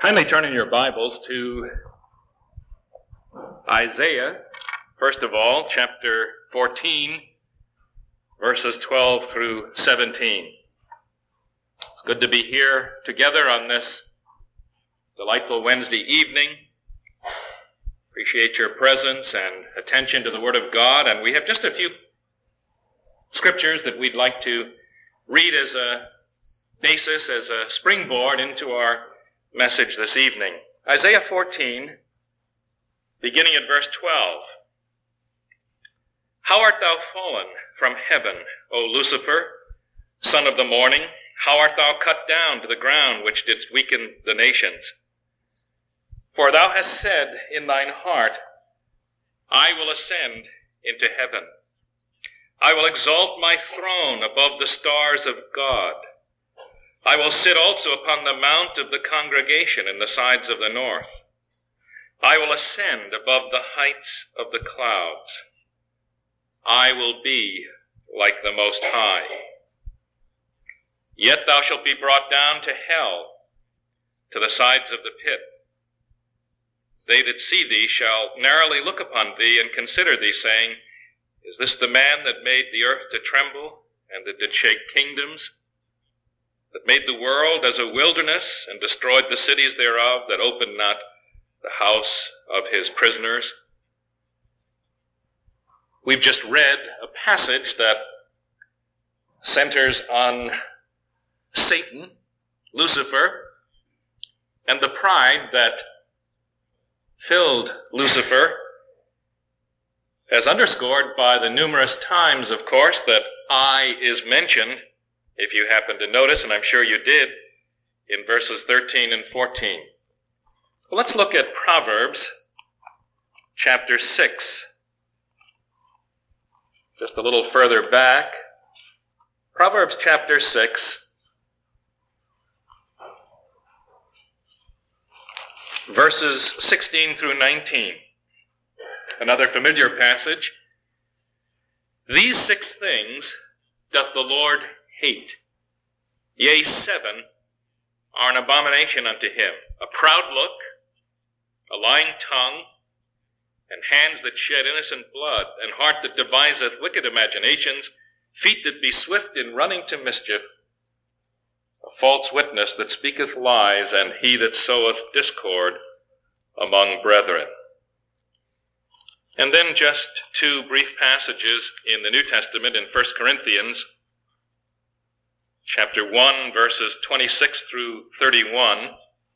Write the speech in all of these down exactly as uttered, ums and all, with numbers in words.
Kindly turn in your Bibles to Isaiah, first of all, chapter fourteen, verses twelve through seventeen. It's good to be here together on this delightful Wednesday evening. Appreciate your presence and attention to the Word of God, and we have just a few scriptures that we'd like to read as a basis, as a springboard into our message this evening. Isaiah fourteen, beginning at verse twelve. How art thou fallen from heaven, O Lucifer, son of the morning? How art thou cut down to the ground, which didst weaken the nations? For thou hast said in thine heart, I will ascend into heaven. I will exalt my throne above the stars of God. I will sit also upon the mount of the congregation in the sides of the north. I will ascend above the heights of the clouds. I will be like the Most High. Yet thou shalt be brought down to hell, to the sides of the pit. They that see thee shall narrowly look upon thee and consider thee, saying, Is this the man that made the earth to tremble, and that did shake kingdoms? That made the world as a wilderness, and destroyed the cities thereof, that opened not the house of his prisoners? We've just read a passage that centers on Satan, Lucifer, and the pride that filled Lucifer, as underscored by the numerous times, of course, that I is mentioned, if you happen to notice, and I'm sure you did, in verses thirteen and fourteen. Well, let's look at Proverbs chapter six. Just a little further back. Proverbs chapter six, verses sixteen through nineteen. Another familiar passage. These six things doth the Lord hate. Yea, seven are an abomination unto him. A proud look, a lying tongue, and hands that shed innocent blood, and heart that deviseth wicked imaginations, feet that be swift in running to mischief, a false witness that speaketh lies, and he that soweth discord among brethren. And then just two brief passages in the New Testament in First Corinthians chapter one, verses twenty-six through thirty-one.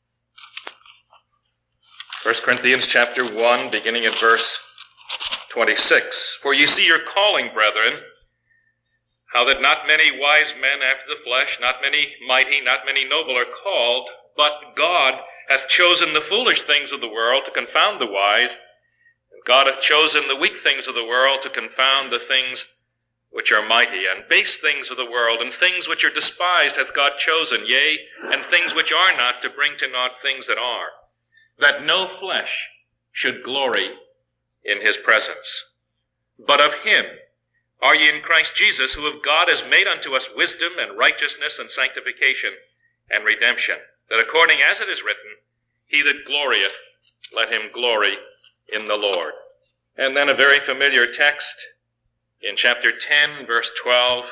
First Corinthians chapter one, beginning at verse twenty-six. For ye see your calling, brethren, how that not many wise men after the flesh, not many mighty, not many noble are called, but God hath chosen the foolish things of the world to confound the wise, and God hath chosen the weak things of the world to confound the things which are mighty, and base things of the world, and things which are despised hath God chosen, yea, and things which are not, to bring to naught things that are, that no flesh should glory in his presence. But of him are ye in Christ Jesus, who of God is made unto us wisdom and righteousness and sanctification and redemption, that according as it is written, He that glorieth, let him glory in the Lord. And then a very familiar text in chapter ten, verse twelve.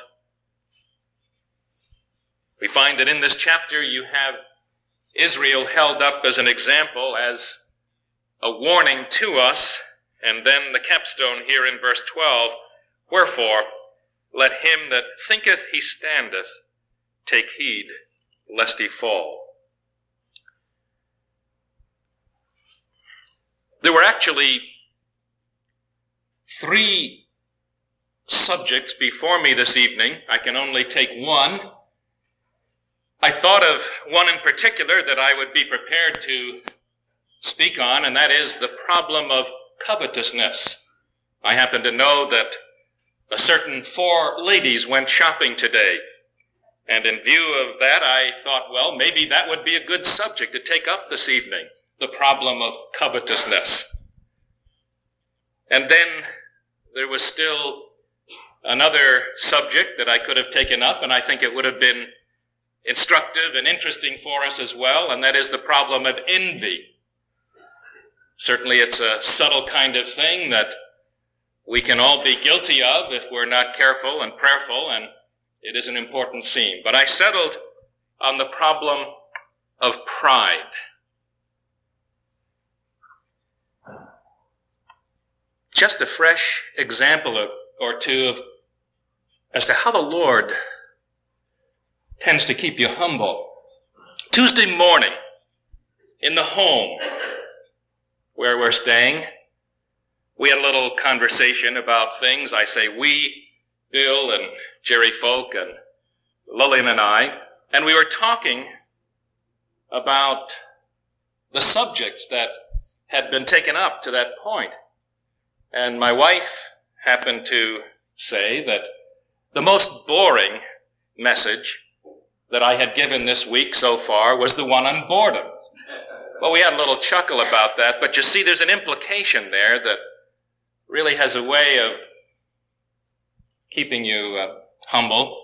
We find that in this chapter you have Israel held up as an example, as a warning to us, and then the capstone here in verse twelve, Wherefore, let him that thinketh he standeth take heed lest he fall. There were actually three subjects before me this evening. I can only take one. I thought of one in particular that I would be prepared to speak on, and that is the problem of covetousness. I happen to know that a certain four ladies went shopping today, and in view of that, I thought, well, maybe that would be a good subject to take up this evening, the problem of covetousness. And then there was still another subject that I could have taken up, and I think it would have been instructive and interesting for us as well, and that is the problem of envy. Certainly it's a subtle kind of thing that we can all be guilty of if we're not careful and prayerful, and it is an important theme. But I settled on the problem of pride. Just a fresh example of, or two of, as to how the Lord tends to keep you humble. Tuesday morning, in the home where we're staying, we had a little conversation about things. I say we, Bill and Jerry Folk and Lillian and I, and we were talking about the subjects that had been taken up to that point. And my wife happened to say that the most boring message that I had given this week so far was the one on boredom. Well, we had a little chuckle about that, but you see there's an implication there that really has a way of keeping you uh, humble.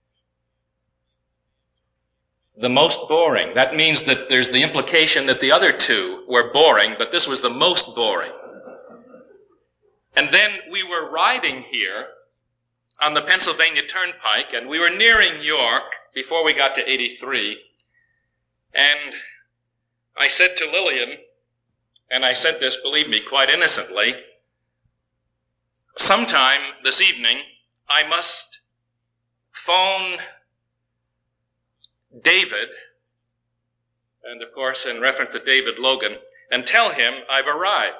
The most boring. That means that there's the implication that the other two were boring, but this was the most boring. And then we were riding here on the Pennsylvania Turnpike, and we were nearing York before we got to eighty-three. And I said to Lillian, and I said this, believe me, quite innocently, sometime this evening I must phone David, and of course in reference to David Logan, and tell him I've arrived.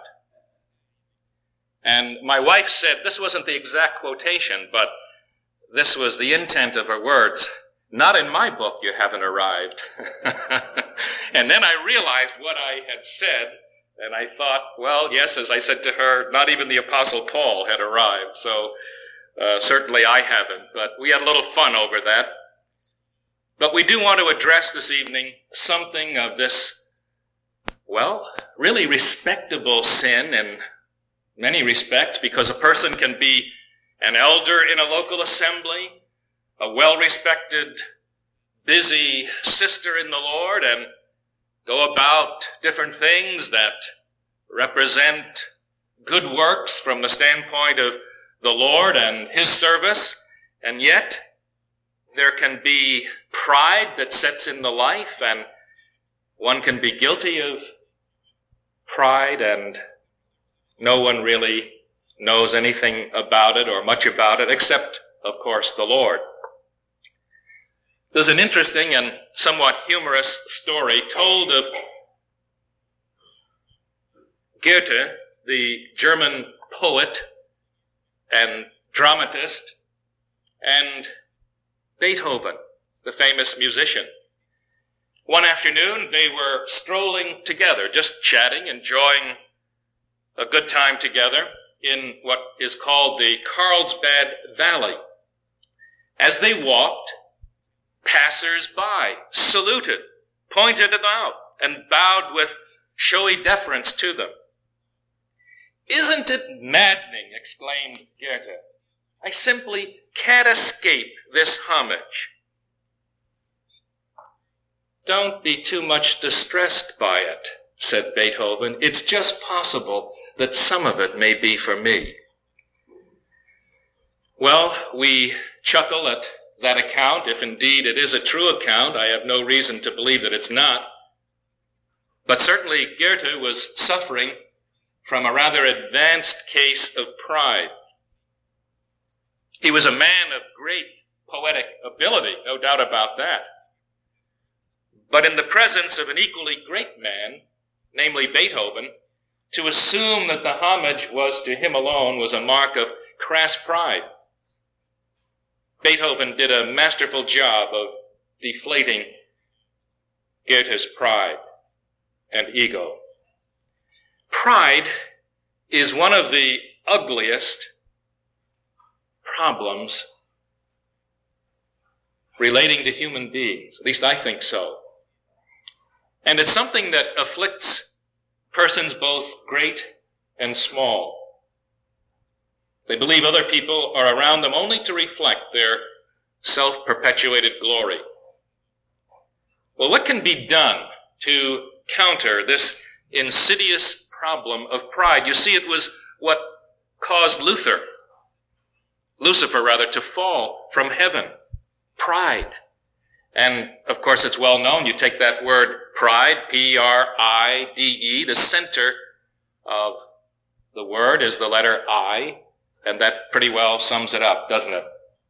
And my wife said, this wasn't the exact quotation, but this was the intent of her words. Not in my book, you haven't arrived. And then I realized what I had said, and I thought, well, yes, as I said to her, not even the Apostle Paul had arrived, so uh, certainly I haven't. But we had a little fun over that. But we do want to address this evening something of this, well, really respectable sin in many respects, because a person can be an elder in a local assembly, a well-respected, busy sister in the Lord, and go about different things that represent good works from the standpoint of the Lord and his service, and yet there can be pride that sets in the life, and one can be guilty of pride, and no one really knows anything about it or much about it, except, of course, the Lord. There's an interesting and somewhat humorous story told of Goethe, the German poet and dramatist, and Beethoven, the famous musician. One afternoon, they were strolling together, just chatting, enjoying a good time together in what is called the Carlsbad Valley. As they walked, passers-by saluted, pointed them out, and bowed with showy deference to them. "Isn't it maddening," exclaimed Goethe. "I simply can't escape this homage." "Don't be too much distressed by it," said Beethoven. "It's just possible that some of it may be for me." Well, we chuckle at that account. If indeed it is a true account, I have no reason to believe that it's not. But certainly Goethe was suffering from a rather advanced case of pride. He was a man of great poetic ability, no doubt about that. But in the presence of an equally great man, namely Beethoven, to assume that the homage was to him alone was a mark of crass pride. Beethoven did a masterful job of deflating Goethe's pride and ego. Pride is one of the ugliest problems relating to human beings. At least I think so. And it's something that afflicts persons both great and small. They believe other people are around them only to reflect their self-perpetuated glory. Well, what can be done to counter this insidious problem of pride? You see, it was what caused Luther, Lucifer rather, to fall from heaven. Pride. And, of course, it's well known. You take that word pride, P R I D E, the center of the word is the letter I, and that pretty well sums it up, doesn't it?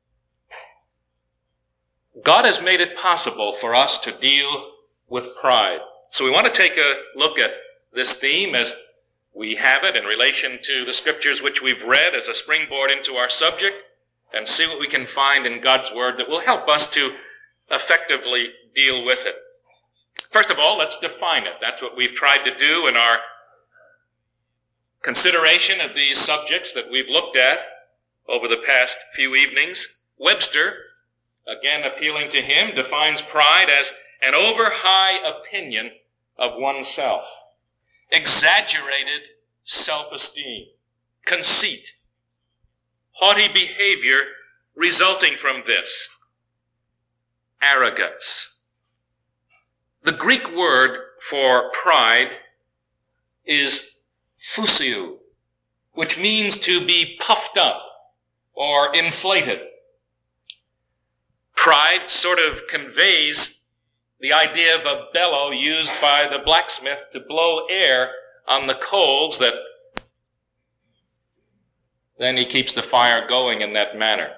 God has made it possible for us to deal with pride. So we want to take a look at this theme as we have it in relation to the scriptures which we've read as a springboard into our subject, and see what we can find in God's word that will help us to effectively deal with it. First of all, let's define it. That's what we've tried to do in our consideration of these subjects that we've looked at over the past few evenings. Webster, again appealing to him, defines pride as an over-high opinion of oneself, exaggerated self-esteem, conceit, haughty behavior resulting from this, arrogance. The Greek word for pride is phusio, which means to be puffed up or inflated. Pride sort of conveys the idea of a bellow used by the blacksmith to blow air on the coals that then he keeps the fire going in that manner.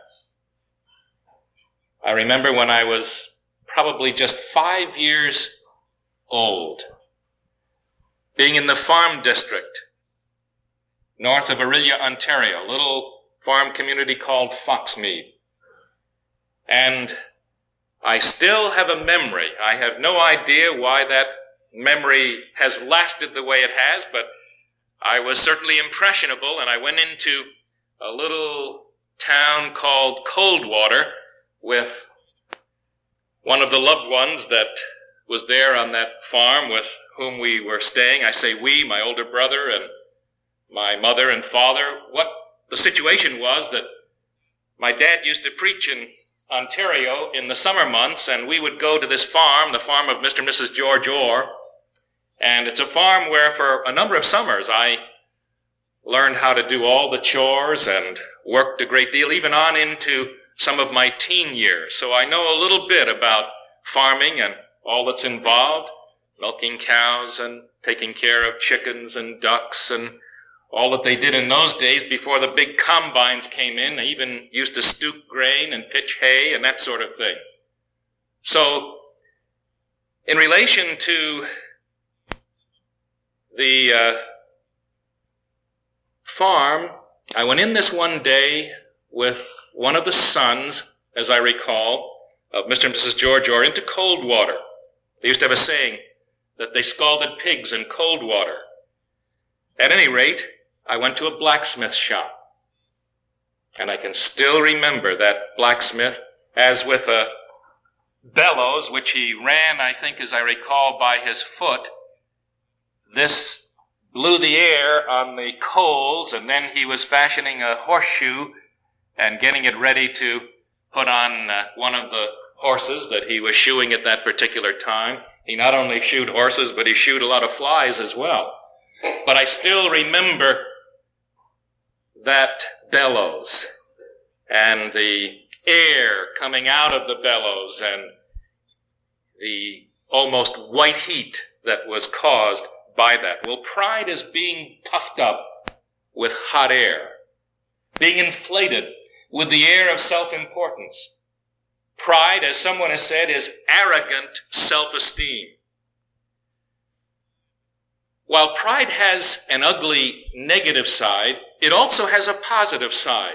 I remember when I was probably just five years old, being in the farm district north of Orillia, Ontario, a little farm community called Foxmead. And I still have a memory. I have no idea why that memory has lasted the way it has, but I was certainly impressionable, and I went into a little town called Coldwater with one of the loved ones that was there on that farm with whom we were staying. I say we, my older brother and my mother and father. What the situation was that my dad used to preach in Ontario in the summer months, and we would go to this farm, the farm of Mister and Missus George Orr, and it's a farm where for a number of summers I learned how to do all the chores and worked a great deal, even on into some of my teen years. So I know a little bit about farming and all that's involved, milking cows and taking care of chickens and ducks and all that they did in those days before the big combines came in. They even used to stoop grain and pitch hay and that sort of thing. So in relation to the uh, farm, I went in this one day with one of the sons, as I recall, of Mister and Missus George Orr into Coldwater. They used to have a saying that they scalded pigs in cold water. At any rate, I went to a blacksmith shop. And I can still remember that blacksmith, as with a bellows, which he ran, I think, as I recall, by his foot. This blew the air on the coals, and then he was fashioning a horseshoe and getting it ready to put on uh, one of the horses that he was shoeing at that particular time. He not only shoed horses, but he shoed a lot of flies as well. But I still remember that bellows and the air coming out of the bellows and the almost white heat that was caused by that. Well, pride is being puffed up with hot air, being inflated with the air of self-importance. Pride, as someone has said, is arrogant self-esteem. While pride has an ugly negative side, it also has a positive side.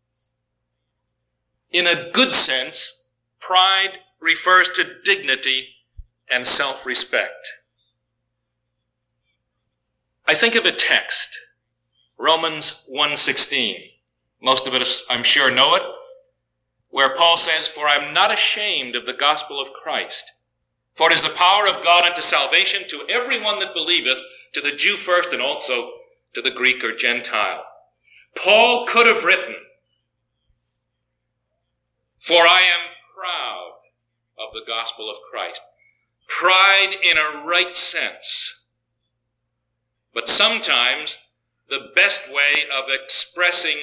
In a good sense, pride refers to dignity and self-respect. I think of a text, Romans one sixteen. Most of us, I'm sure, know it, where Paul says, "For I am not ashamed of the gospel of Christ, for it is the power of God unto salvation to everyone that believeth, to the Jew first and also to the Greek or Gentile." Paul could have written, "For I am proud of the gospel of Christ." pride in a right sense. But sometimes the best way of expressing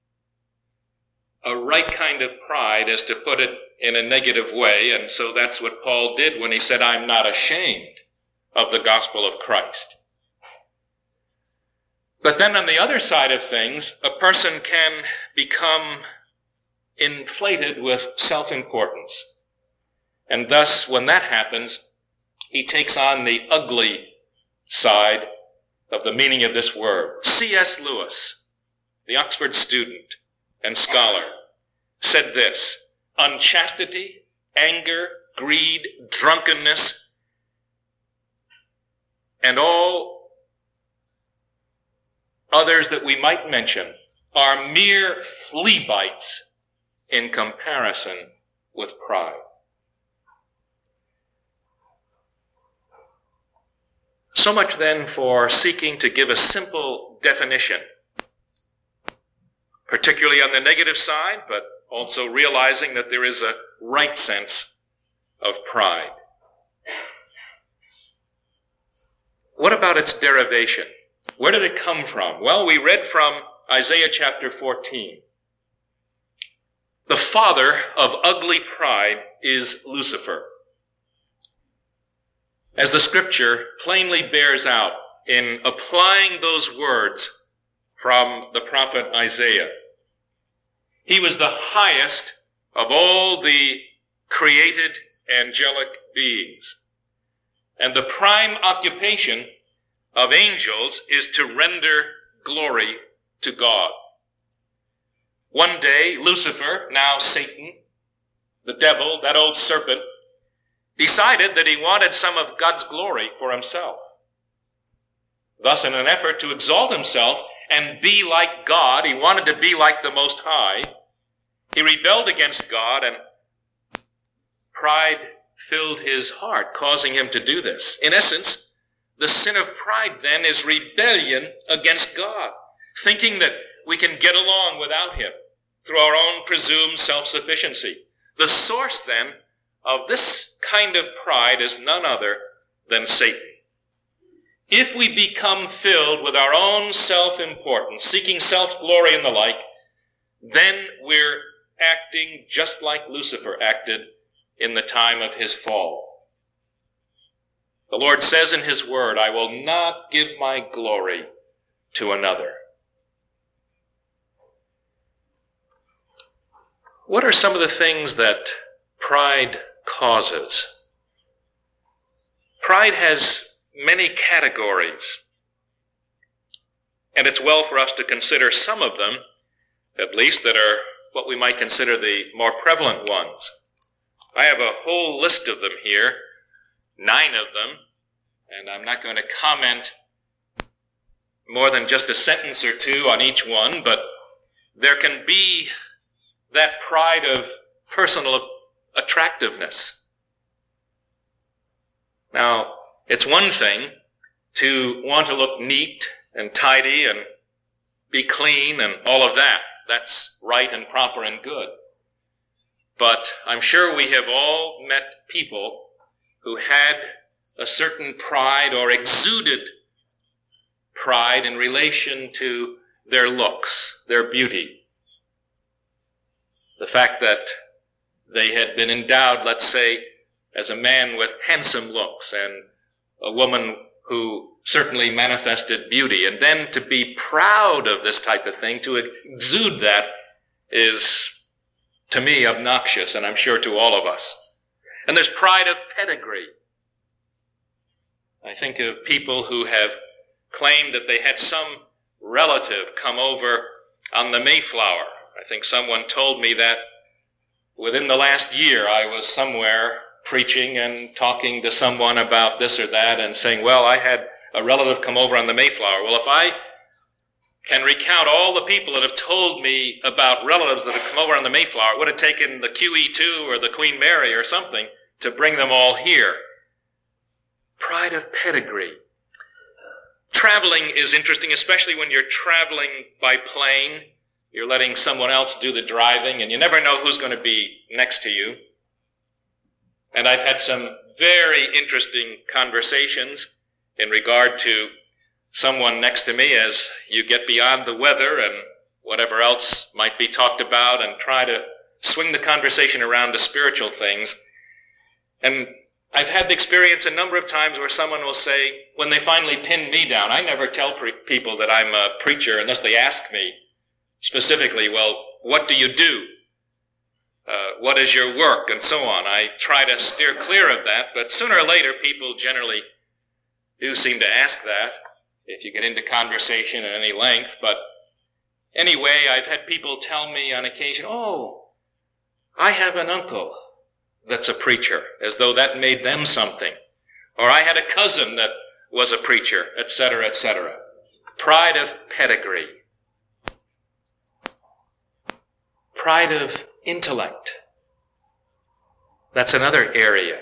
a right kind of pride is to put it in a negative way, and so that's what Paul did when he said, I'm not ashamed of the gospel of Christ. But then on the other side of things, a person can become inflated with self-importance. And thus, when that happens, he takes on the ugly side of the meaning of this word. C S Lewis, the Oxford student and scholar, said this: unchastity, anger, greed, drunkenness, and all others that we might mention are mere flea bites in comparison with pride. So much then for seeking to give a simple definition, particularly on the negative side, but also realizing that there is a right sense of pride. What about its derivation? Where did it come from? Well, we read from Isaiah chapter fourteen. The father of ugly pride is Lucifer. As the scripture plainly bears out in applying those words from the prophet Isaiah, he was the highest of all the created angelic beings. And the prime occupation of angels is to render glory to God. One day, Lucifer, now Satan, the devil, that old serpent, decided that he wanted some of God's glory for himself. Thus, in an effort to exalt himself and be like God, he wanted to be like the Most High, he rebelled against God, and pride filled his heart, causing him to do this. In essence, the sin of pride then is rebellion against God, thinking that we can get along without him through our own presumed self-sufficiency. The source then of this kind of pride is none other than Satan. If we become filled with our own self-importance, seeking self-glory and the like, then we're acting just like Lucifer acted in the time of his fall. The Lord says in his word, I will not give my glory to another. What are some of the things that pride causes? Pride has many categories, and it's well for us to consider some of them, at least, that are what we might consider the more prevalent ones. I have a whole list of them here, nine of them, and I'm not going to comment more than just a sentence or two on each one, but there can be that pride of personal attractiveness. Now, it's one thing to want to look neat and tidy and be clean and all of that. That's right and proper and good. But I'm sure we have all met people who had a certain pride or exuded pride in relation to their looks, their beauty. The fact that they had been endowed, let's say, as a man with handsome looks and a woman who certainly manifested beauty. And then to be proud of this type of thing, to exude that, is, to me, obnoxious, and I'm sure to all of us. And there's pride of pedigree. I think of people who have claimed that they had some relative come over on the Mayflower. I think someone told me that within the last year I was somewhere preaching and talking to someone about this or that and saying, well, I had a relative come over on the Mayflower. Well, if I can recount all the people that have told me about relatives that have come over on the Mayflower, it would have taken the Q E two or the Queen Mary or something to bring them all here. Pride of pedigree. Traveling is interesting, especially when you're traveling by plane. You're letting someone else do the driving, and you never know who's going to be next to you. And I've had some very interesting conversations in regard to someone next to me as you get beyond the weather and whatever else might be talked about and try to swing the conversation around to spiritual things. And I've had the experience a number of times where someone will say, when they finally pin me down, I never tell pre- people that I'm a preacher unless they ask me specifically, well, what do you do? Uh, what is your work? And so on. I try to steer clear of that, but sooner or later people generally do seem to ask that if you get into conversation at any length. But anyway, I've had people tell me on occasion, oh, I have an uncle that's a preacher, as though that made them something. Or I had a cousin that was a preacher, et cetera, et cetera. Pride of pedigree. Pride of intellect. That's another area.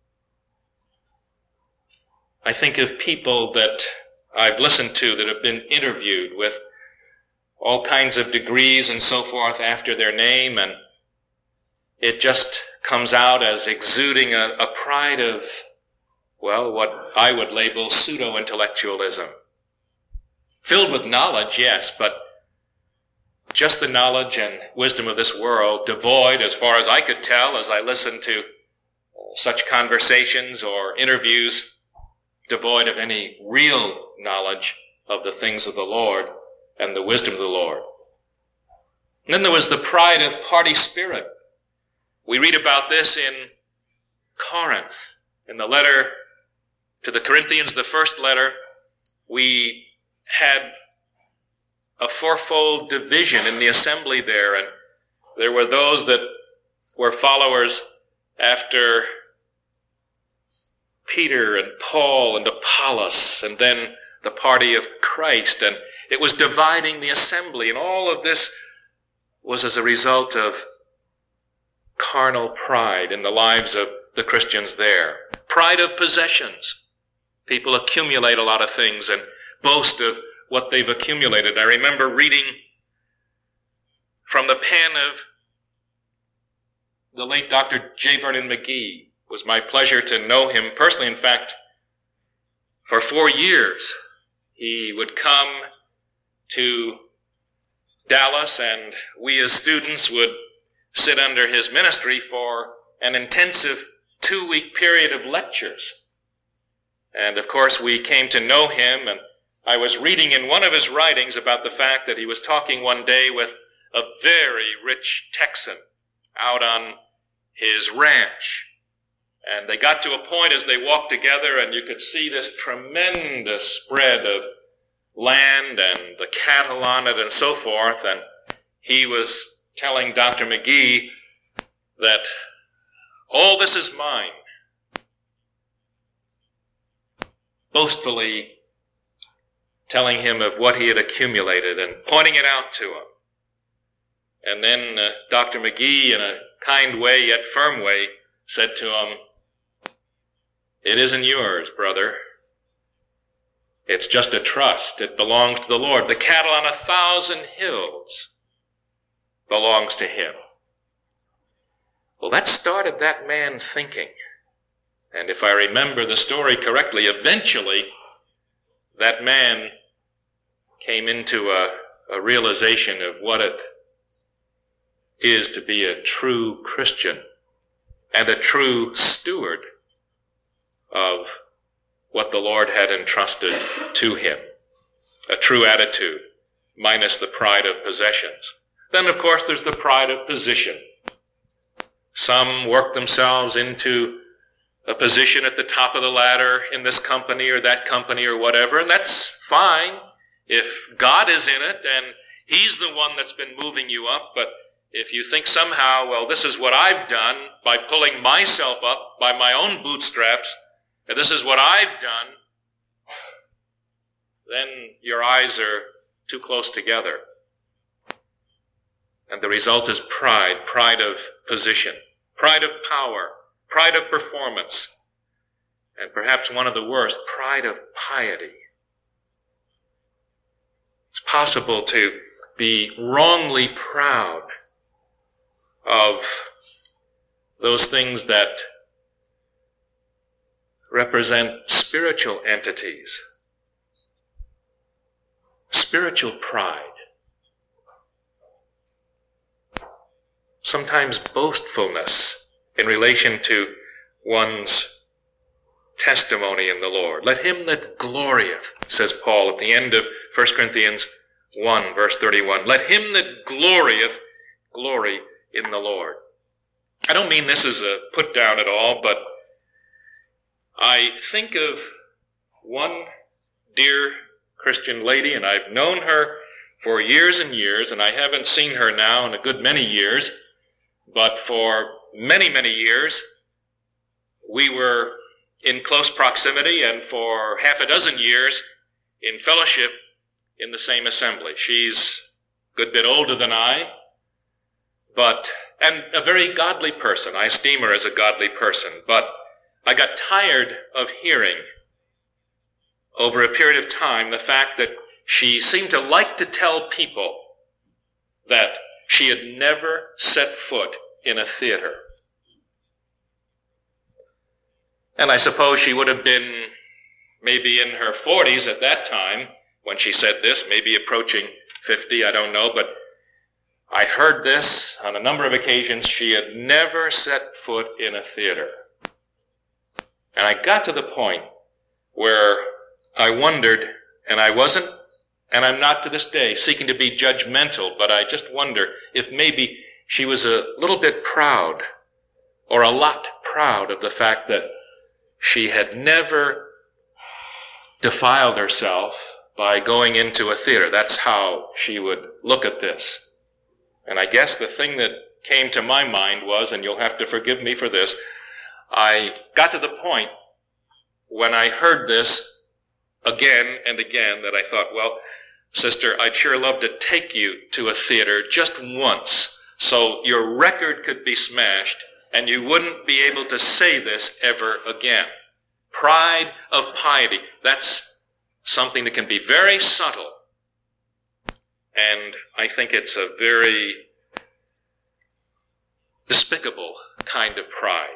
I think of people that I've listened to that have been interviewed with all kinds of degrees and so forth after their name, and it just comes out as exuding a, a pride of, well, what I would label pseudo-intellectualism. Filled with knowledge, yes, but just the knowledge and wisdom of this world, devoid, as far as I could tell, as I listened to such conversations or interviews, devoid of any real knowledge of the things of the Lord and the wisdom of the Lord. And then there was the pride of party spirit. We read about this in Corinth. In the letter to the Corinthians, the first letter, we had a fourfold division in the assembly there, and there were those that were followers after Peter and Paul and Apollos, and then the party of Christ, and it was dividing the assembly, and all of this was as a result of carnal pride in the lives of the Christians there. Pride of possessions. People accumulate a lot of things and boast of what they've accumulated. I remember reading from the pen of the late Doctor J. Vernon McGee. It was my pleasure to know him personally. In fact, for four years, he would come to Dallas, and we as students would sit under his ministry for an intensive two-week period of lectures. And of course, we came to know him, and I was reading in one of his writings about the fact that he was talking one day with a very rich Texan out on his ranch. And they got to a point as they walked together, and you could see this tremendous spread of land and the cattle on it and so forth. And he was telling Doctor McGee that all this is mine, boastfully telling him of what he had accumulated and pointing it out to him. And then uh, Doctor McGee, in a kind way yet firm way, said to him, "It isn't yours, brother. It's just a trust. It belongs to the Lord. The cattle on a thousand hills belongs to him." Well, that started that man thinking. And if I remember the story correctly, eventually that man came into a, a realization of what it is to be a true Christian and a true steward of what the Lord had entrusted to him. A true attitude, minus the pride of possessions. Then, of course, there's the pride of position. Some work themselves into a position at the top of the ladder in this company or that company or whatever, and that's fine if God is in it and he's the one that's been moving you up. But if you think somehow, well, this is what I've done by pulling myself up by my own bootstraps, and this is what I've done, then your eyes are too close together. And the result is pride, pride of position, pride of power, pride of performance, and perhaps one of the worst, pride of piety. It's possible to be wrongly proud of those things that represent spiritual entities, spiritual pride, sometimes boastfulness in relation to one's testimony in the Lord. Let him that glorieth, says Paul at the end of First Corinthians one, verse thirty-one, let him that glorieth glory in the Lord. I don't mean this as a put down at all, but I think of one dear Christian lady, and I've known her for years and years, and I haven't seen her now in a good many years, but for many, many years, we were in close proximity, and for half a dozen years in fellowship in the same assembly. She's a good bit older than I, but, and a very godly person. I esteem her as a godly person, but I got tired of hearing over a period of time the fact that she seemed to like to tell people that she had never set foot in a theater. And I suppose she would have been maybe in her forties at that time when she said this, maybe approaching fifty, I don't know, but I heard this on a number of occasions. She had never set foot in a theater. And I got to the point where I wondered, and I wasn't, and I'm not to this day, seeking to be judgmental, but I just wonder if maybe she was a little bit proud, or a lot proud of the fact that she had never defiled herself by going into a theater. That's how she would look at this. And I guess the thing that came to my mind was, and you'll have to forgive me for this, I got to the point when I heard this again and again that I thought, well, sister, I'd sure love to take you to a theater just once so your record could be smashed and you wouldn't be able to say this ever again. Pride of piety, that's something that can be very subtle. And I think it's a very despicable kind of pride.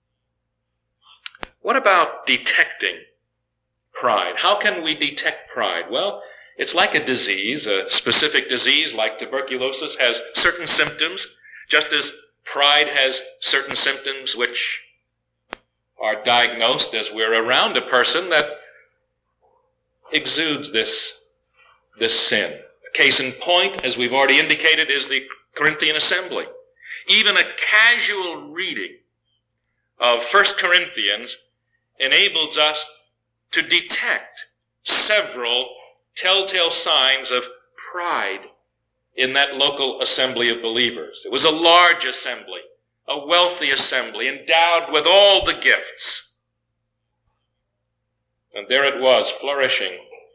What about detecting pride? How can we detect pride? Well, it's like a disease. A specific disease like tuberculosis has certain symptoms, just as pride has certain symptoms which are diagnosed as we're around a person that exudes this, this sin. A case in point, as we've already indicated, is the Corinthian assembly. Even a casual reading of First Corinthians enables us to detect several telltale signs of pride in that local assembly of believers. It was a large assembly, a wealthy assembly, endowed with all the gifts. And there it was, flourishing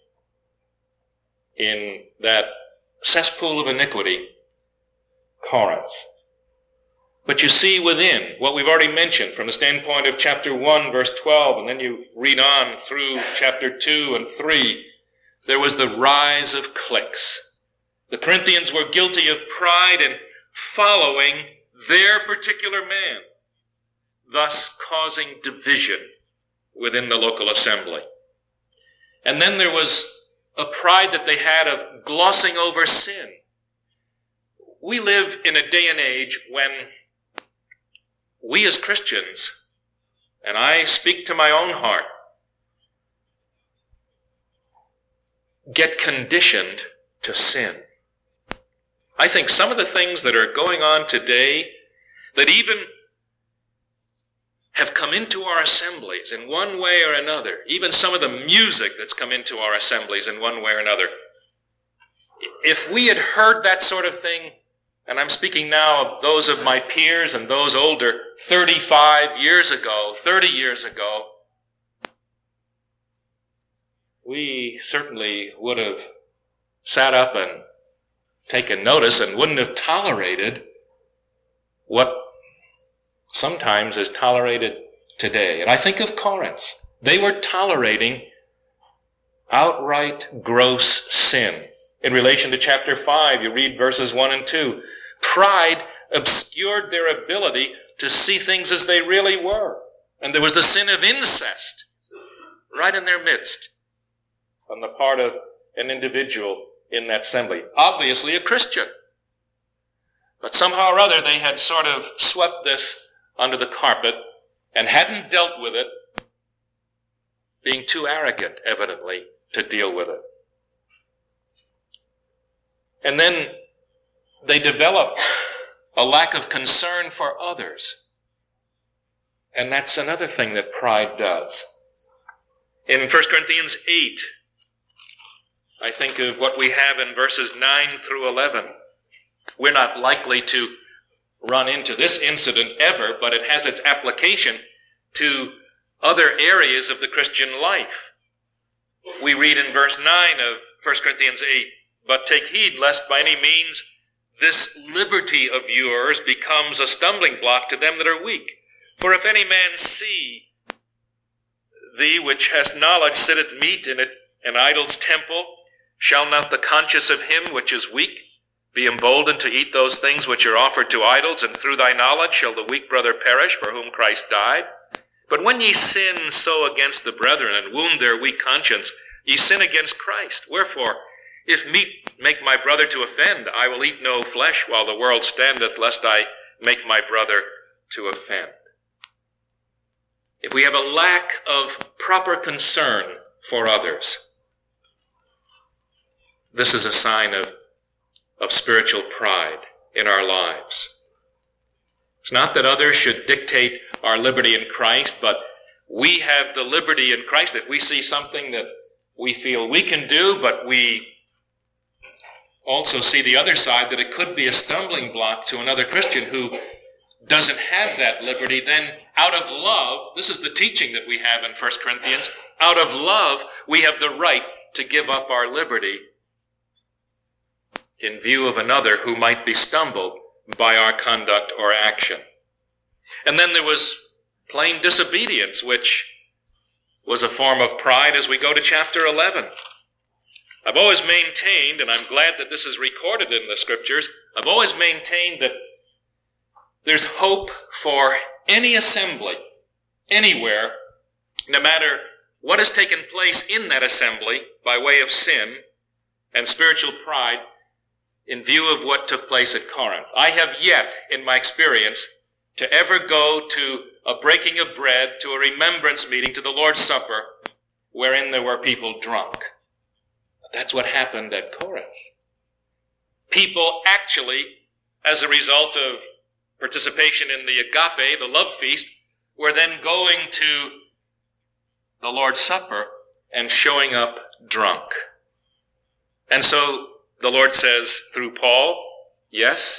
in that cesspool of iniquity, Corinth. But you see within what we've already mentioned from the standpoint of chapter one, verse twelve, and then you read on through chapter two and three, there was the rise of cliques. The Corinthians were guilty of pride in following their particular man, thus causing division within the local assembly. And then there was a pride that they had of glossing over sin. We live in a day and age when we as Christians, and I speak to my own heart, get conditioned to sin. I think some of the things that are going on today that even have come into our assemblies in one way or another, even some of the music that's come into our assemblies in one way or another, if we had heard that sort of thing, and I'm speaking now of those of my peers and those older, thirty-five years ago, thirty years ago, we certainly would have sat up and taken notice and wouldn't have tolerated what sometimes is tolerated today. And I think of Corinth. They were tolerating outright gross sin. In relation to chapter five, you read verses one and two. Pride obscured their ability to see things as they really were. And there was the sin of incest right in their midst on the part of an individual in that assembly, obviously a Christian. But somehow or other they had sort of swept this under the carpet and hadn't dealt with it, being too arrogant, evidently, to deal with it. And then they developed a lack of concern for others. And that's another thing that pride does. In First Corinthians eight, I think of what we have in verses nine through eleven. We're not likely to run into this incident ever, but it has its application to other areas of the Christian life. We read in verse nine of First Corinthians eight, "But take heed lest by any means this liberty of yours becomes a stumbling block to them that are weak. For if any man see thee which hast knowledge sit at meat in an idol's temple, shall not the conscience of him which is weak be emboldened to eat those things which are offered to idols, and through thy knowledge shall the weak brother perish for whom Christ died? But when ye sin so against the brethren, and wound their weak conscience, ye sin against Christ. Wherefore, if meat make my brother to offend, I will eat no flesh while the world standeth, lest I make my brother to offend." If we have a lack of proper concern for others, this is a sign of, of spiritual pride in our lives. It's not that others should dictate our liberty in Christ, but we have the liberty in Christ. If we see something that we feel we can do, but we also see the other side, that it could be a stumbling block to another Christian who doesn't have that liberty, then out of love, this is the teaching that we have in First Corinthians, out of love, we have the right to give up our liberty in view of another who might be stumbled by our conduct or action. And then there was plain disobedience, which was a form of pride as we go to chapter eleven. I've always maintained, and I'm glad that this is recorded in the scriptures, I've always maintained that there's hope for any assembly, anywhere, no matter what has taken place in that assembly by way of sin and spiritual pride, in view of what took place at Corinth. I have yet, in my experience, to ever go to a breaking of bread, to a remembrance meeting, to the Lord's Supper, wherein there were people drunk. But that's what happened at Corinth. People actually, as a result of participation in the agape, the love feast, were then going to the Lord's Supper and showing up drunk. And so the Lord says through Paul, yes,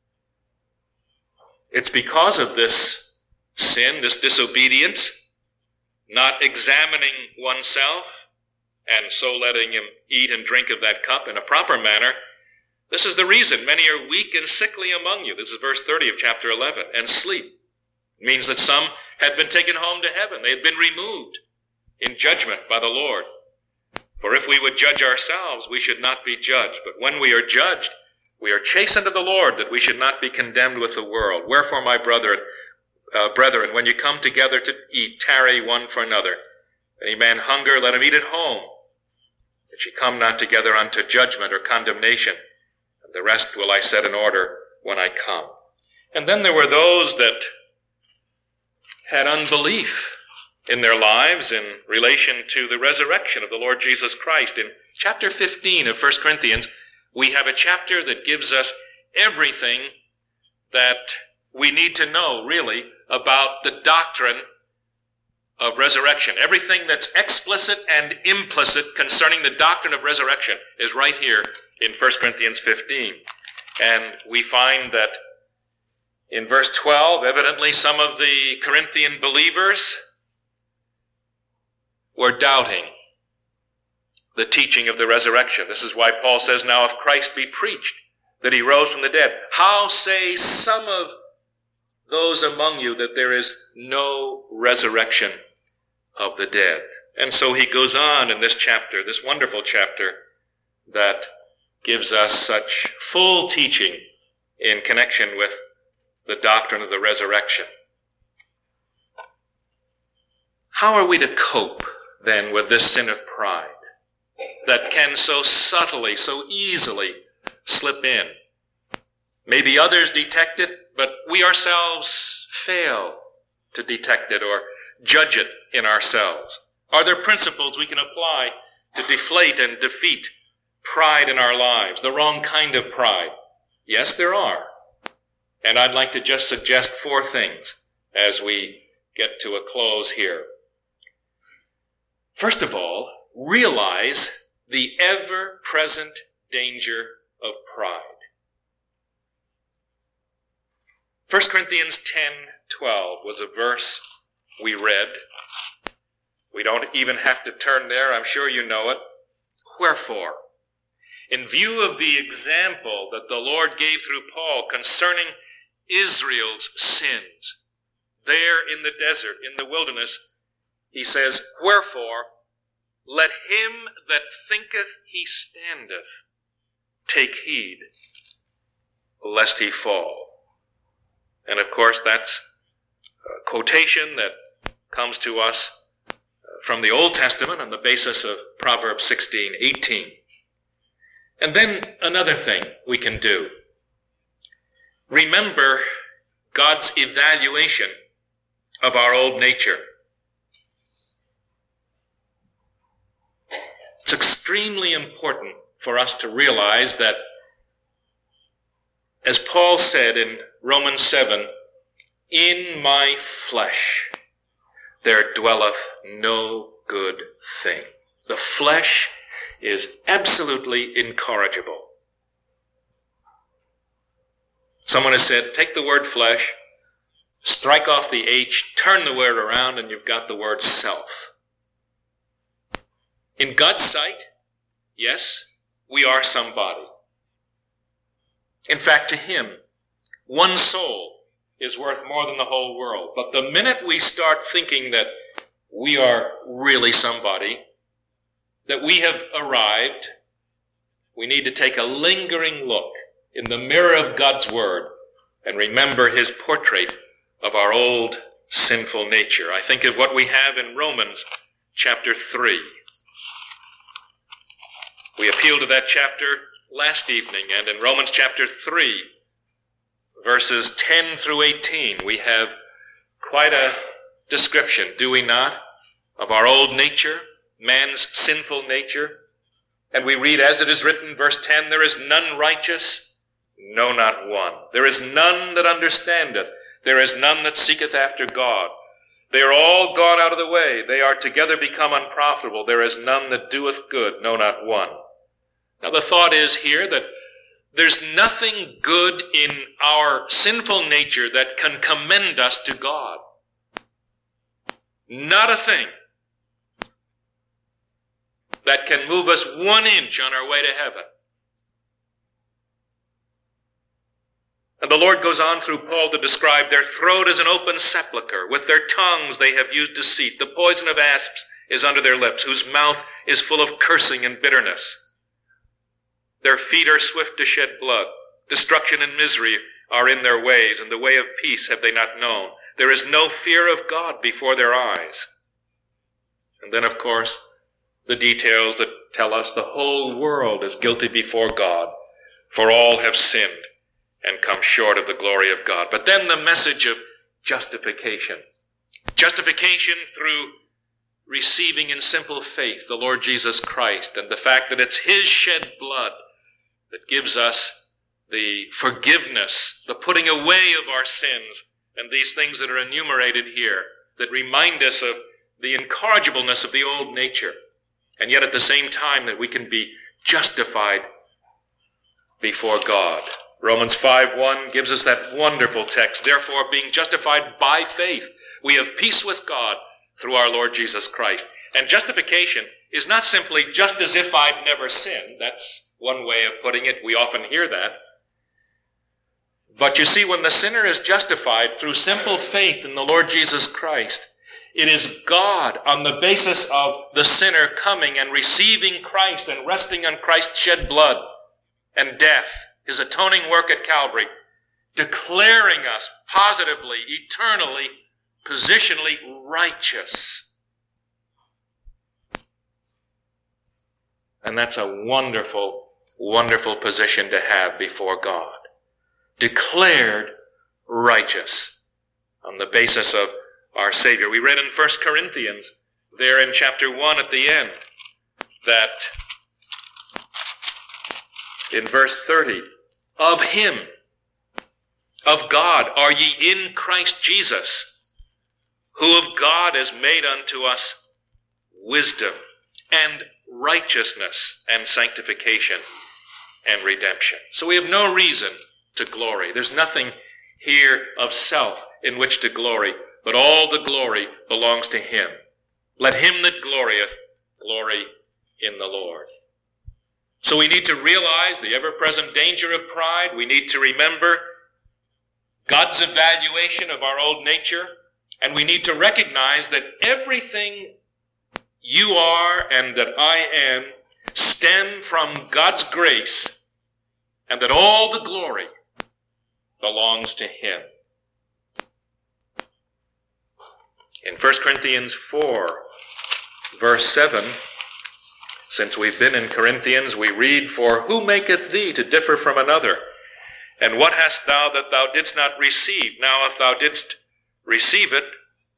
it's because of this sin, this disobedience, not examining oneself, and so letting him eat and drink of that cup in a proper manner. This is the reason many are weak and sickly among you. This is verse thirty of chapter eleven. And sleep. It means that some had been taken home to heaven. They had been removed in judgment by the Lord. For if we would judge ourselves, we should not be judged. But when we are judged, we are chastened of the Lord, that we should not be condemned with the world. Wherefore, my brethren, uh, brethren, when you come together to eat, tarry one for another. If any man hunger, let him eat at home, that ye come not together unto judgment or condemnation. And the rest will I set in order when I come. And then there were those that had unbelief in their lives in relation to the resurrection of the Lord Jesus Christ. In chapter fifteen of First Corinthians, we have a chapter that gives us everything that we need to know, really, about the doctrine of resurrection. Everything that's explicit and implicit concerning the doctrine of resurrection is right here in First Corinthians fifteen. And we find that in verse twelve, evidently some of the Corinthian believers were doubting the teaching of the resurrection. This is why Paul says, now if Christ be preached that he rose from the dead, how say some of those among you that there is no resurrection of the dead? And so he goes on in this chapter, this wonderful chapter that gives us such full teaching in connection with the doctrine of the resurrection. How are we to cope then with this sin of pride that can so subtly, so easily slip in? Maybe others detect it, but we ourselves fail to detect it or judge it in ourselves. Are there principles we can apply to deflate and defeat pride in our lives, the wrong kind of pride? Yes, there are. And I'd like to just suggest four things as we get to a close here. First of all, realize the ever-present danger of pride. First Corinthians ten twelve was a verse we read. We don't even have to turn there. I'm sure you know it. Wherefore, in view of the example that the Lord gave through Paul concerning Israel's sins, there in the desert, in the wilderness, he says, wherefore, let him that thinketh he standeth take heed, lest he fall. And of course, that's a quotation that comes to us from the Old Testament on the basis of Proverbs sixteen eighteen. And then another thing we can do. Remember God's evaluation of our old nature. It's extremely important for us to realize that, as Paul said in Romans seven, in my flesh there dwelleth no good thing. The flesh is absolutely incorrigible. Someone has said, take the word flesh, strike off the H, turn the word around, and you've got the word self. In God's sight, yes, we are somebody. In fact, to him, one soul is worth more than the whole world. But the minute we start thinking that we are really somebody, that we have arrived, we need to take a lingering look in the mirror of God's Word and remember his portrait of our old sinful nature. I think of what we have in Romans chapter three. We appealed to that chapter last evening, and in Romans chapter three, verses ten through eighteen, we have quite a description, do we not, of our old nature, man's sinful nature. And we read, as it is written, verse ten, there is none righteous, no, not one. There is none that understandeth. There is none that seeketh after God. They are all gone out of the way. They are together become unprofitable. There is none that doeth good, no, not one. Now the thought is here that there's nothing good in our sinful nature that can commend us to God. Not a thing that can move us one inch on our way to heaven. And the Lord goes on through Paul to describe their throat is an open sepulchre. With their tongues they have used deceit. The poison of asps is under their lips, whose mouth is full of cursing and bitterness. Their feet are swift to shed blood. Destruction and misery are in their ways, and the way of peace have they not known. There is no fear of God before their eyes. And then, of course, the details that tell us the whole world is guilty before God, for all have sinned and come short of the glory of God. But then the message of justification. Justification through receiving in simple faith the Lord Jesus Christ, and the fact that it's his shed blood that gives us the forgiveness, the putting away of our sins, and these things that are enumerated here that remind us of the incorrigibleness of the old nature, and yet at the same time that we can be justified before God. Romans five one gives us that wonderful text. Therefore, being justified by faith, we have peace with God through our Lord Jesus Christ. And justification is not simply just as if I'd never sinned. That's one way of putting it. We often hear that. But you see, when the sinner is justified through simple faith in the Lord Jesus Christ, it is God, on the basis of the sinner coming and receiving Christ and resting on Christ's shed blood and death, his atoning work at Calvary, declaring us positively, eternally, positionally righteous And that's a wonderful, wonderful position to have before God. Declared righteous on the basis of our Savior. We read in First Corinthians, there in chapter one at the end, that in verse thirty, of him, of God, are ye in Christ Jesus, who of God is made unto us wisdom and righteousness and sanctification and redemption. So we have no reason to glory. There's nothing here of self in which to glory, but all the glory belongs to him. Let him that glorieth glory in the Lord. So we need to realize the ever-present danger of pride. We need to remember God's evaluation of our old nature, and we need to recognize that everything you are and that I am stem from God's grace, and that all the glory belongs to him. In First Corinthians four, verse seven, since we've been in Corinthians, we read, "For who maketh thee to differ from another? And what hast thou that thou didst not receive? Now if thou didst receive it,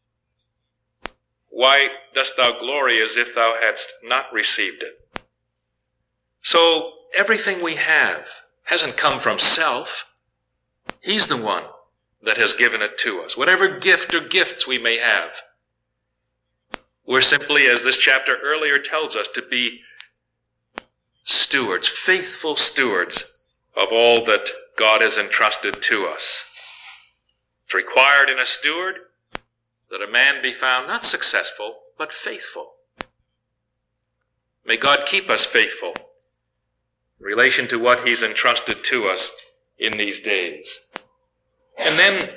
why dost thou glory as if thou hadst not received it?" So everything we have hasn't come from self. He's the one that has given it to us. Whatever gift or gifts we may have, we're simply, as this chapter earlier tells us, to be stewards, faithful stewards of all that God has entrusted to us. It's required in a steward that a man be found not successful, but faithful. May God keep us faithful in relation to what he's entrusted to us in these days. And then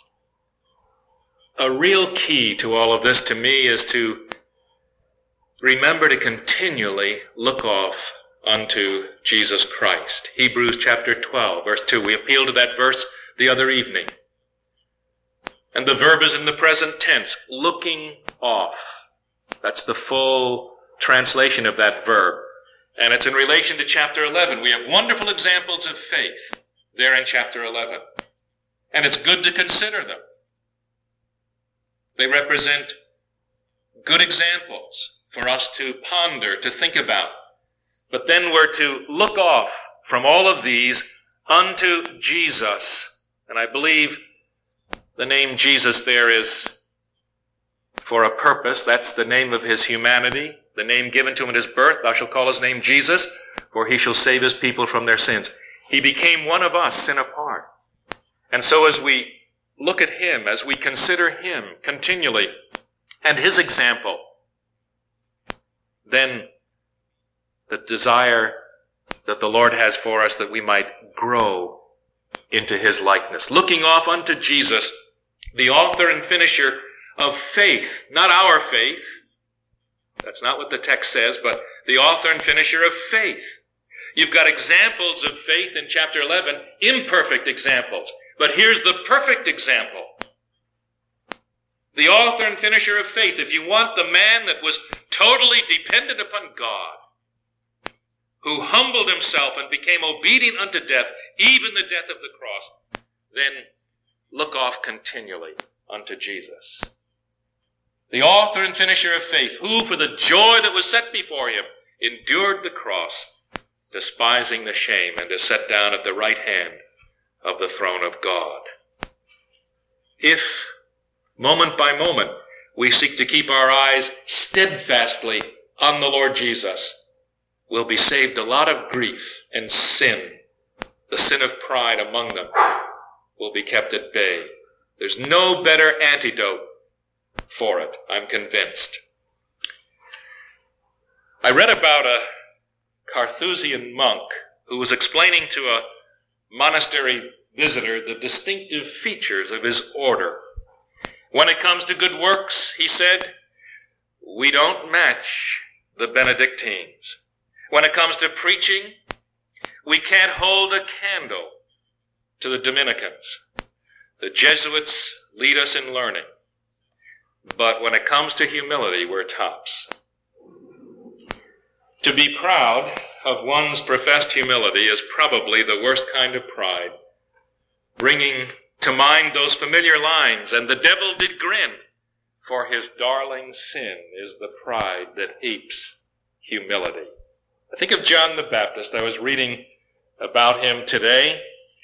a real key to all of this to me is to remember to continually look off unto Jesus Christ. Hebrews chapter twelve, verse two. We appealed to that verse the other evening. And the verb is in the present tense, looking off. That's the full translation of that verb. And it's in relation to chapter eleven. We have wonderful examples of faith there in chapter eleven. And it's good to consider them. They represent good examples for us to ponder, to think about. But then we're to look off from all of these unto Jesus. And I believe the name Jesus there is for a purpose. That's the name of his humanity, the name given to him at his birth. Thou shalt call his name Jesus, for he shall save his people from their sins. He became one of us, sin apart. And so as we look at him, as we consider him continually and his example, then the desire that the Lord has for us that we might grow into his likeness. Looking off unto Jesus, the author and finisher of faith, not our faith. That's not what the text says, but the author and finisher of faith. You've got examples of faith in chapter eleven, imperfect examples. But here's the perfect example. The author and finisher of faith. If you want the man that was totally dependent upon God, who humbled himself and became obedient unto death, even the death of the cross, then look off continually unto Jesus. The author and finisher of faith, who for the joy that was set before him endured the cross, despising the shame, and is set down at the right hand of the throne of God. If, moment by moment, we seek to keep our eyes steadfastly on the Lord Jesus, we'll be saved a lot of grief and sin. The sin of pride among them will be kept at bay. There's no better antidote for it, I'm convinced. I read about a Carthusian monk who was explaining to a monastery visitor the distinctive features of his order. When it comes to good works, he said, we don't match the Benedictines. When it comes to preaching, we can't hold a candle to the Dominicans. The Jesuits lead us in learning. But when it comes to humility, we're tops. To be proud of one's professed humility is probably the worst kind of pride, bringing to mind those familiar lines, and the devil did grin, for his darling sin is the pride that apes humility. I think of John the Baptist. I was reading about him today,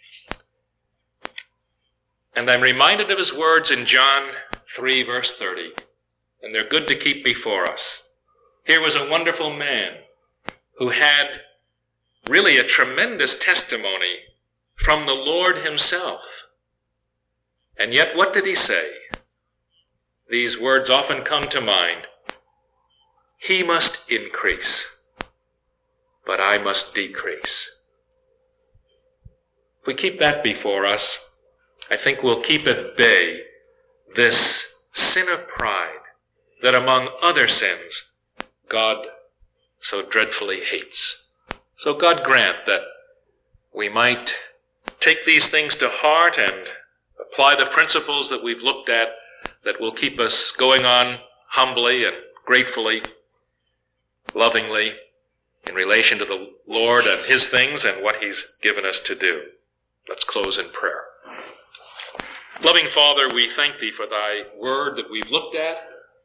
and I'm reminded of his words in John three, verse thirty, and they're good to keep before us. Here was a wonderful man who had really a tremendous testimony from the Lord himself. And yet, what did he say? These words often come to mind. He must increase, but I must decrease. If we keep that before us, I think we'll keep at bay this sin of pride that, among other sins, God so dreadfully hates. So God grant that we might take these things to heart and apply the principles that we've looked at that will keep us going on humbly and gratefully, lovingly, in relation to the Lord and his things and what he's given us to do. Let's close in prayer. Loving Father, we thank thee for thy word that we've looked at.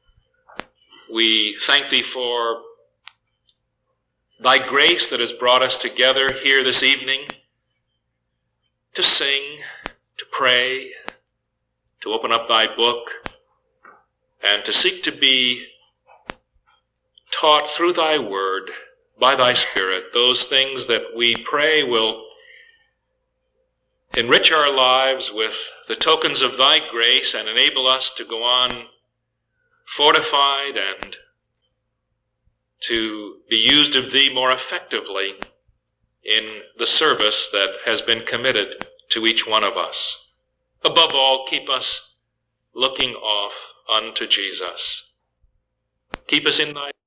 We thank thee for thy grace that has brought us together here this evening to sing, to pray, to open up thy book, and to seek to be taught through thy word, by thy Spirit, those things that we pray will enrich our lives with the tokens of thy grace and enable us to go on fortified and to be used of thee more effectively in the service that has been committed to each one of us. Above all, keep us looking off unto Jesus. Keep us in thy